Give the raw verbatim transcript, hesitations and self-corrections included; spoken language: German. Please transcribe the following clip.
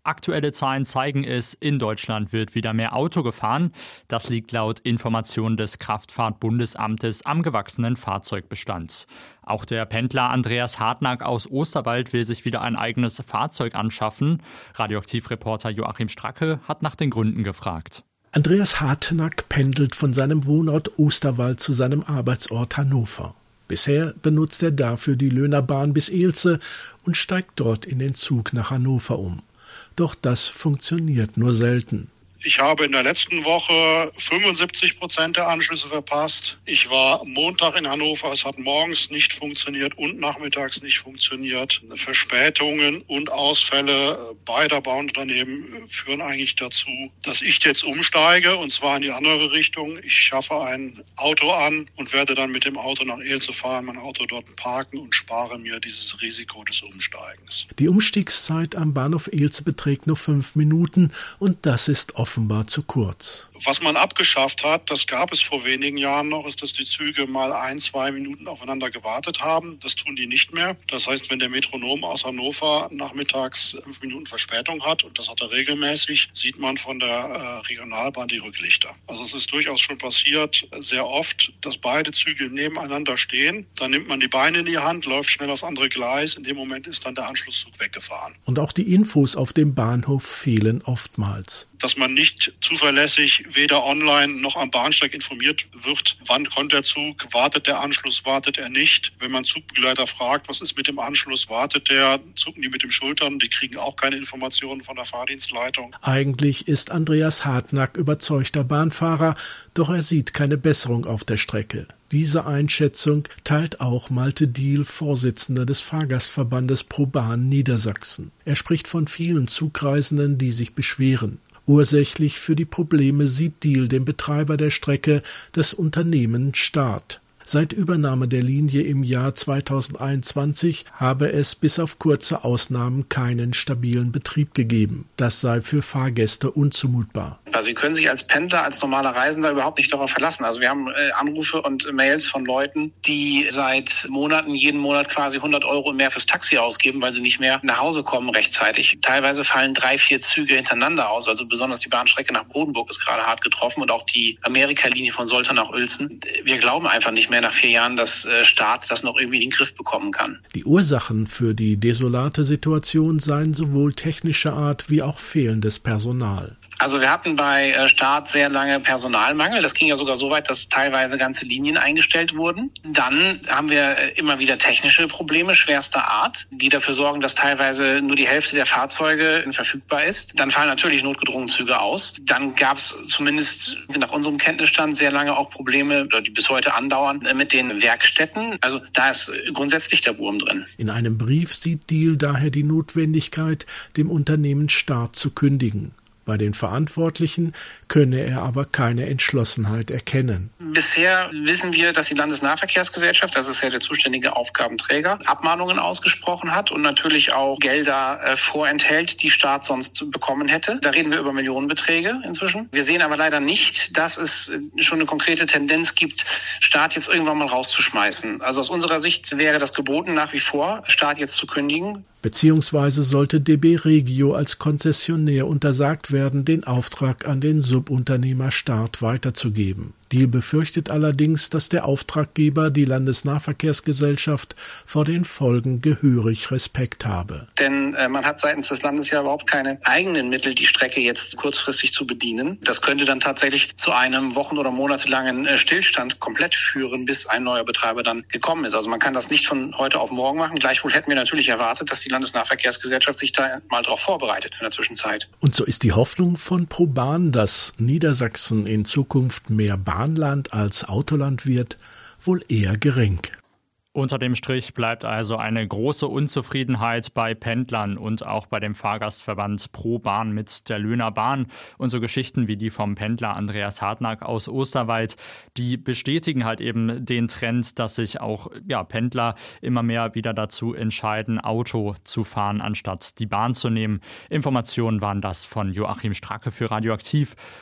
Aktuelle Zahlen zeigen es, in Deutschland wird wieder mehr Auto gefahren. Das liegt laut Informationen des Kraftfahrtbundesamtes am gewachsenen Fahrzeugbestand. Auch der Pendler Andreas Hartnack aus Osterwald will sich wieder ein eigenes Fahrzeug anschaffen. Radioaktivreporter Joachim Stracke hat nach den Gründen gefragt. Andreas Hartnack pendelt von seinem Wohnort Osterwald zu seinem Arbeitsort Hannover. Bisher benutzt er dafür die Löhnerbahn bis Elze und steigt dort in den Zug nach Hannover um. Doch das funktioniert nur selten. Ich habe in der letzten Woche fünfundsiebzig Prozent der Anschlüsse verpasst. Ich war Montag in Hannover, es hat morgens nicht funktioniert und nachmittags nicht funktioniert. Verspätungen und Ausfälle beider Bahnunternehmen führen eigentlich dazu, dass ich jetzt umsteige, und zwar in die andere Richtung. Ich schaffe ein Auto an und werde dann mit dem Auto nach Elze fahren, mein Auto dort parken und spare mir dieses Risiko des Umsteigens. Die Umstiegszeit am Bahnhof Elze beträgt nur fünf Minuten und das ist oft offenbar zu kurz. Was man abgeschafft hat, das gab es vor wenigen Jahren noch, ist, dass die Züge mal ein, zwei Minuten aufeinander gewartet haben. Das tun die nicht mehr. Das heißt, wenn der Metronom aus Hannover nachmittags fünf Minuten Verspätung hat, und das hat er regelmäßig, sieht man von der äh, Regionalbahn die Rücklichter. Also es ist durchaus schon passiert, sehr oft, dass beide Züge nebeneinander stehen. Dann nimmt man die Beine in die Hand, läuft schnell aufs andere Gleis. In dem Moment ist dann der Anschlusszug weggefahren. Und auch die Infos auf dem Bahnhof fehlen oftmals. Dass man nicht zuverlässig weder online noch am Bahnsteig informiert wird, wann kommt der Zug, wartet der Anschluss, wartet er nicht. Wenn man Zugbegleiter fragt, was ist mit dem Anschluss, wartet der, zucken die mit den Schultern, die kriegen auch keine Informationen von der Fahrdienstleitung. Eigentlich ist Andreas Hartnack überzeugter Bahnfahrer, doch er sieht keine Besserung auf der Strecke. Diese Einschätzung teilt auch Malte Diehl, Vorsitzender des Fahrgastverbandes ProBahn Niedersachsen. Er spricht von vielen Zugreisenden, die sich beschweren. Ursächlich für die Probleme sieht Diehl den Betreiber der Strecke, das Unternehmen Start. Seit Übernahme der Linie im Jahr zweitausendeinundzwanzig habe es bis auf kurze Ausnahmen keinen stabilen Betrieb gegeben. Das sei für Fahrgäste unzumutbar. Also Sie können sich als Pendler, als normaler Reisender überhaupt nicht darauf verlassen. Also wir haben äh, Anrufe und äh, Mails von Leuten, die seit Monaten, jeden Monat quasi hundert Euro mehr fürs Taxi ausgeben, weil sie nicht mehr nach Hause kommen rechtzeitig. Teilweise fallen drei, vier Züge hintereinander aus. Also besonders die Bahnstrecke nach Bodenburg ist gerade hart getroffen und auch die Amerika-Linie von Soltau nach Uelzen. Wir glauben einfach nicht mehr nach vier Jahren, dass äh, Staat das noch irgendwie in den Griff bekommen kann. Die Ursachen für die desolate Situation seien sowohl technischer Art wie auch fehlendes Personal. Also wir hatten bei Start sehr lange Personalmangel. Das ging ja sogar so weit, dass teilweise ganze Linien eingestellt wurden. Dann haben wir immer wieder technische Probleme schwerster Art, die dafür sorgen, dass teilweise nur die Hälfte der Fahrzeuge verfügbar ist. Dann fallen natürlich notgedrungen Züge aus. Dann gab es zumindest nach unserem Kenntnisstand sehr lange auch Probleme, die bis heute andauern, mit den Werkstätten. Also da ist grundsätzlich der Wurm drin. In einem Brief sieht Diehl daher die Notwendigkeit, dem Unternehmen Start zu kündigen. Bei den Verantwortlichen könne er aber keine Entschlossenheit erkennen. Bisher wissen wir, dass die Landesnahverkehrsgesellschaft, das ist ja der zuständige Aufgabenträger, Abmahnungen ausgesprochen hat und natürlich auch Gelder äh, vorenthält, die Staat sonst bekommen hätte. Da reden wir über Millionenbeträge inzwischen. Wir sehen aber leider nicht, dass es schon eine konkrete Tendenz gibt, Staat jetzt irgendwann mal rauszuschmeißen. Also aus unserer Sicht wäre das geboten, nach wie vor Staat jetzt zu kündigen. Beziehungsweise sollte D B Regio als Konzessionär untersagt werden, den Auftrag an den Subunternehmer Start weiterzugeben. Diehl befürchtet allerdings, dass der Auftraggeber, die Landesnahverkehrsgesellschaft, vor den Folgen gehörig Respekt habe. Denn äh, man hat seitens des Landes ja überhaupt keine eigenen Mittel, die Strecke jetzt kurzfristig zu bedienen. Das könnte dann tatsächlich zu einem wochen- oder monatelangen äh, Stillstand komplett führen, bis ein neuer Betreiber dann gekommen ist. Also man kann das nicht von heute auf morgen machen. Gleichwohl hätten wir natürlich erwartet, dass die Landesnahverkehrsgesellschaft sich da mal drauf vorbereitet in der Zwischenzeit. Und so ist die Hoffnung von ProBahn, dass Niedersachsen in Zukunft mehr Bahnland als Autoland wird, wohl eher gering. Unter dem Strich bleibt also eine große Unzufriedenheit bei Pendlern und auch bei dem Fahrgastverband ProBahn mit der Löhner Bahn. Und so Geschichten wie die vom Pendler Andreas Hartnack aus Osterwald, die bestätigen halt eben den Trend, dass sich auch ja, Pendler immer mehr wieder dazu entscheiden, Auto zu fahren, anstatt die Bahn zu nehmen. Informationen waren das von Joachim Stracke für Radioaktiv.